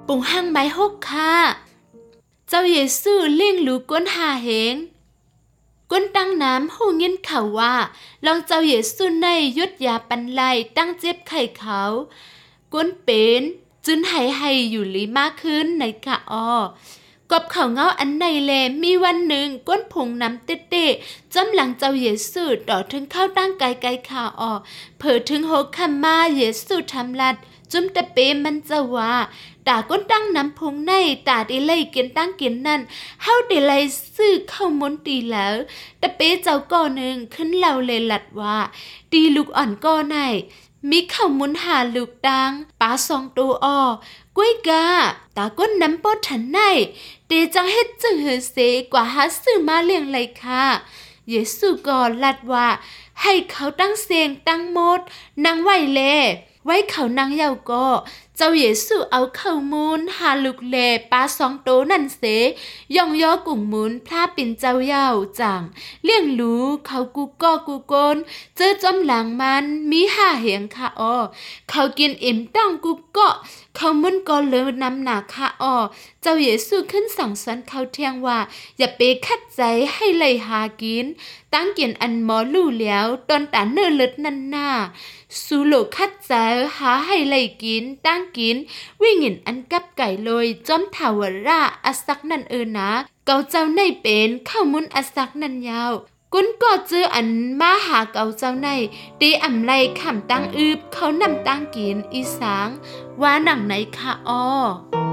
ปุ่งห้างไม้หกค่ะเจ้าเยซูเลี้ยงลูกก้นหาเหงก้นตั้งน้ำหูยินเขาว่าลองเจ้าเยซูในยุดยาปันไลตั้งเจ็บไข่เขาก้นเป็นจึนให้อยู่ลีมากขึ้นในกะกบเขาเงาอันในแลมีวันหนึ่งก้นผงน้ำเตะจำหลังเจ้าเยซูต่อถึงเข้าตั้งไกลขาเผอถึงโฮคามาเยซูทำลัดจุมตะเปมันจะว่าตาก้นตั้งน้ำพงในตาได้ไล่เกินตั้งเกินนั่นเฮาได้ไล่ซื้อเข้ามนตีแล้วตะเปเจ้าก่อหนึ่งขึ้นเล่าเลยหลัดว่าตีลูกอ่อนก่อในมีเข้ามุนหาลูกดังป้าซองตัวกุ้ยกาตาก้นน้ำปอดฉันในเตจังเฮ็ดจึงเฮเสกว่าหาซื้อมาเลี้ยงเลยค่ะเยซูก็ลัดว่าให้เขาตั้งเสียงตั้งโมดนางไหวแลไว้เขานางเยาก็เจ้าเยซูเอาเข้ามูลหาลูกเลป้าสองโตนั่นเสย่องย่อกุ่งมูลพระปิ่นเจ้าเยาจังเลี้ยงรู้เขากูก็กูโกนเจอจอมหลังมันมีห้าเหงค่ะเขากินอิ่มต้องกูก็เขามุนก็เลยน้ำหนักค่ะเจ้าเยซูขึ้นสั่งสอนเขาเที่ยงว่าอย่าไปคัดใจให้เลยหากินตั้งกินอันหมอลู่แล้วตอนตาเนื้อเลิดนั่นน่าสูโลคัดใจหาให้เลยกินตั้งกินวิ่งเห็นอันกับไก่ลอยจอมถาวราอสักนั่นนะเกาเจ้าในเป็นเข้ามุนอสักนั่นยาวกุนก็เจออันมาหาเกาเจ้าในตีอ่ำไลขำตั้งอึบเขานำตั้งกินอีสางว่าหนังไหนค่ะ